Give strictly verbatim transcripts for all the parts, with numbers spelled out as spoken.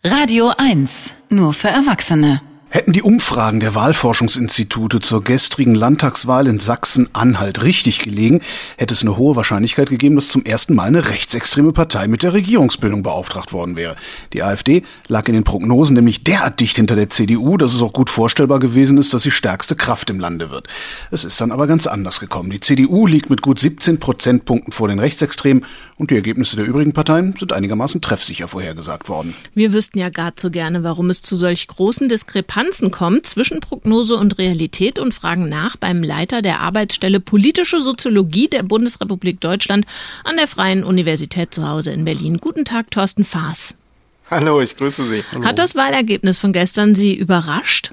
Radio eins, nur für Erwachsene. Hätten die Umfragen der Wahlforschungsinstitute zur gestrigen Landtagswahl in Sachsen-Anhalt richtig gelegen, hätte es eine hohe Wahrscheinlichkeit gegeben, dass zum ersten Mal eine rechtsextreme Partei mit der Regierungsbildung beauftragt worden wäre. Die AfD lag in den Prognosen nämlich derart dicht hinter der C D U, dass es auch gut vorstellbar gewesen ist, dass sie stärkste Kraft im Lande wird. Es ist dann aber ganz anders gekommen. Die C D U liegt mit gut siebzehn Prozentpunkten vor den Rechtsextremen und die Ergebnisse der übrigen Parteien sind einigermaßen treffsicher vorhergesagt worden. Wir wüssten ja gar zu gerne, warum es zu solch großen Diskrepanzen kommt zwischen Prognose und Realität und fragen nach beim Leiter der Arbeitsstelle Politische Soziologie der Bundesrepublik Deutschland an der Freien Universität zu Hause in Berlin. Guten Tag, Thorsten Faas. Hallo, ich grüße Sie. Hallo. Hat das Wahlergebnis von gestern Sie überrascht?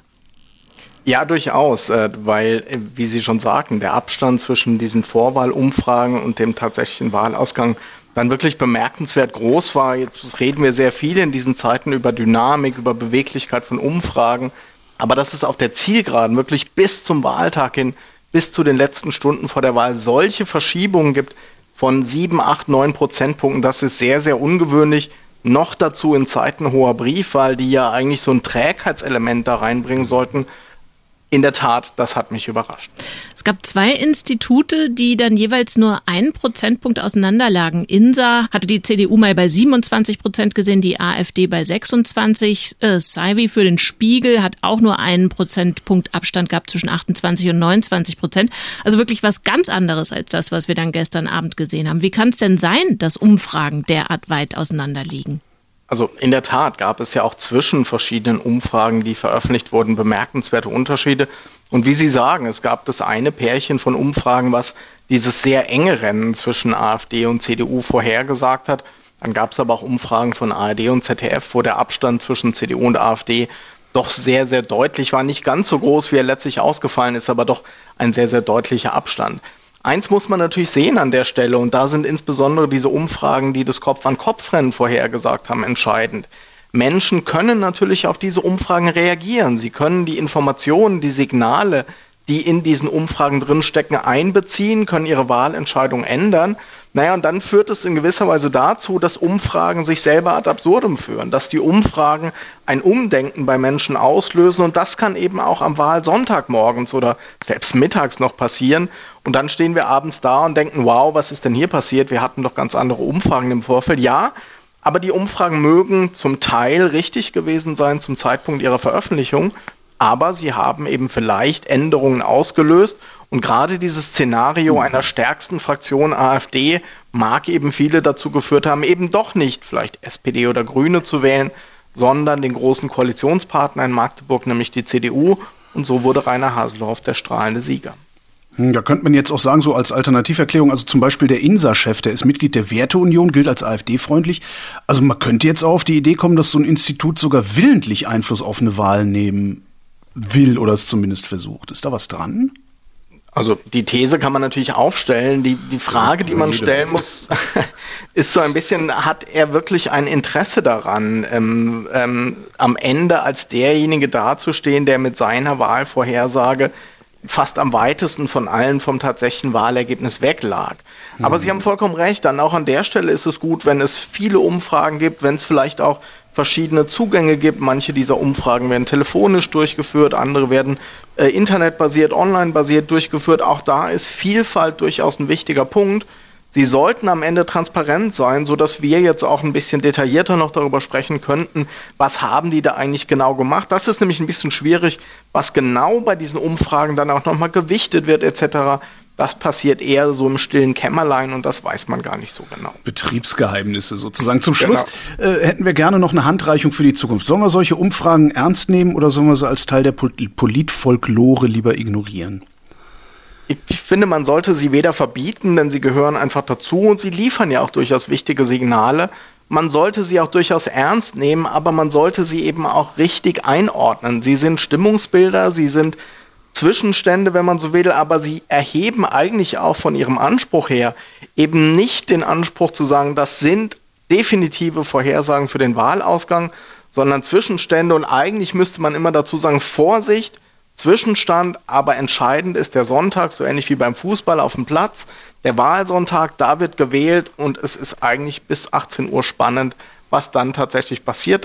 Ja, durchaus, weil, wie Sie schon sagten, der Abstand zwischen diesen Vorwahlumfragen und dem tatsächlichen Wahlausgang dann wirklich bemerkenswert groß war. Jetzt reden wir sehr viel in diesen Zeiten über Dynamik, über Beweglichkeit von Umfragen, aber dass es auf der Zielgeraden wirklich bis zum Wahltag hin, bis zu den letzten Stunden vor der Wahl solche Verschiebungen gibt von sieben, acht, neun Prozentpunkten, das ist sehr, sehr ungewöhnlich. Noch dazu in Zeiten hoher Briefwahl, die ja eigentlich so ein Trägheitselement da reinbringen sollten. In der Tat, das hat mich überrascht. Es gab zwei Institute, die dann jeweils nur einen Prozentpunkt auseinanderlagen. INSA hatte die C D U mal bei siebenundzwanzig Prozent gesehen, die AfD bei sechsundzwanzig. Äh, Saivi für den Spiegel hat auch nur einen Prozentpunkt Abstand gehabt zwischen achtundzwanzig und neunundzwanzig Prozent. Also wirklich was ganz anderes als das, was wir dann gestern Abend gesehen haben. Wie kann es denn sein, dass Umfragen derart weit auseinander liegen? Also in der Tat gab es ja auch zwischen verschiedenen Umfragen, die veröffentlicht wurden, bemerkenswerte Unterschiede. Und wie Sie sagen, es gab das eine Pärchen von Umfragen, was dieses sehr enge Rennen zwischen AfD und C D U vorhergesagt hat. Dann gab es aber auch Umfragen von A R D und Z D F, wo der Abstand zwischen C D U und AfD doch sehr, sehr deutlich war. Nicht ganz so groß, wie er letztlich ausgefallen ist, aber doch ein sehr, sehr deutlicher Abstand. Eins muss man natürlich sehen an der Stelle, und da sind insbesondere diese Umfragen, die das Kopf-an-Kopf-Rennen vorhergesagt haben, entscheidend. Menschen können natürlich auf diese Umfragen reagieren. Sie können die Informationen, die Signale, die in diesen Umfragen drinstecken, einbeziehen, können ihre Wahlentscheidung ändern. Naja, und dann führt es in gewisser Weise dazu, dass Umfragen sich selber ad absurdum führen, dass die Umfragen ein Umdenken bei Menschen auslösen, und das kann eben auch am Wahlsonntag morgens oder selbst mittags noch passieren, und dann stehen wir abends da und denken, wow, was ist denn hier passiert? Wir hatten doch ganz andere Umfragen im Vorfeld. Ja, aber die Umfragen mögen zum Teil richtig gewesen sein zum Zeitpunkt ihrer Veröffentlichung, aber sie haben eben vielleicht Änderungen ausgelöst. Und gerade dieses Szenario einer stärksten Fraktion AfD mag eben viele dazu geführt haben, eben doch nicht vielleicht S P D oder Grüne zu wählen, sondern den großen Koalitionspartner in Magdeburg, nämlich die C D U. Und so wurde Rainer Haseloff der strahlende Sieger. Da könnte man jetzt auch sagen, so als Alternativerklärung, also zum Beispiel der INSA-Chef, der ist Mitglied der Werteunion, gilt als AfD-freundlich. Also man könnte jetzt auch auf die Idee kommen, dass so ein Institut sogar willentlich Einfluss auf eine Wahl nehmen will oder es zumindest versucht. Ist da was dran? Also die These kann man natürlich aufstellen. Die, die Frage, die man stellen muss, ist so ein bisschen, hat er wirklich ein Interesse daran, ähm, ähm, am Ende als derjenige dazustehen, der mit seiner Wahlvorhersage fast am weitesten von allen vom tatsächlichen Wahlergebnis weglag. Mhm. Aber Sie haben vollkommen recht, dann auch an der Stelle ist es gut, wenn es viele Umfragen gibt, wenn es vielleicht auch verschiedene Zugänge gibt. Manche dieser Umfragen werden telefonisch durchgeführt, andere werden äh, internetbasiert, online-basiert durchgeführt. Auch da ist Vielfalt durchaus ein wichtiger Punkt. Sie sollten am Ende transparent sein, sodass wir jetzt auch ein bisschen detaillierter noch darüber sprechen könnten, was haben die da eigentlich genau gemacht. Das ist nämlich ein bisschen schwierig, was genau bei diesen Umfragen dann auch nochmal gewichtet wird et cetera. Das passiert eher so im stillen Kämmerlein und das weiß man gar nicht so genau. Betriebsgeheimnisse sozusagen. Zum Schluss genau. äh, hätten wir gerne noch eine Handreichung für die Zukunft. Sollen wir solche Umfragen ernst nehmen oder sollen wir sie als Teil der Pol- Politfolklore lieber ignorieren? Ich, ich finde, man sollte sie weder verbieten, denn sie gehören einfach dazu und sie liefern ja auch durchaus wichtige Signale. Man sollte sie auch durchaus ernst nehmen, aber man sollte sie eben auch richtig einordnen. Sie sind Stimmungsbilder, sie sind Zwischenstände, wenn man so will, aber sie erheben eigentlich auch von ihrem Anspruch her eben nicht den Anspruch zu sagen, das sind definitive Vorhersagen für den Wahlausgang, sondern Zwischenstände, und eigentlich müsste man immer dazu sagen, Vorsicht, Zwischenstand, aber entscheidend ist der Sonntag, so ähnlich wie beim Fußball auf dem Platz, der Wahlsonntag, da wird gewählt und es ist eigentlich bis achtzehn Uhr spannend, was dann tatsächlich passiert ist.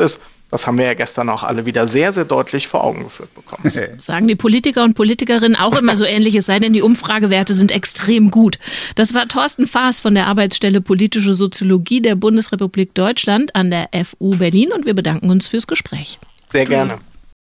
Das haben wir ja gestern auch alle wieder sehr, sehr deutlich vor Augen geführt bekommen. Das sagen die Politiker und Politikerinnen auch immer so ähnlich, es sei denn, die Umfragewerte sind extrem gut. Das war Thorsten Faas von der Arbeitsstelle Politische Soziologie der Bundesrepublik Deutschland an der F U Berlin und wir bedanken uns fürs Gespräch. Sehr gerne.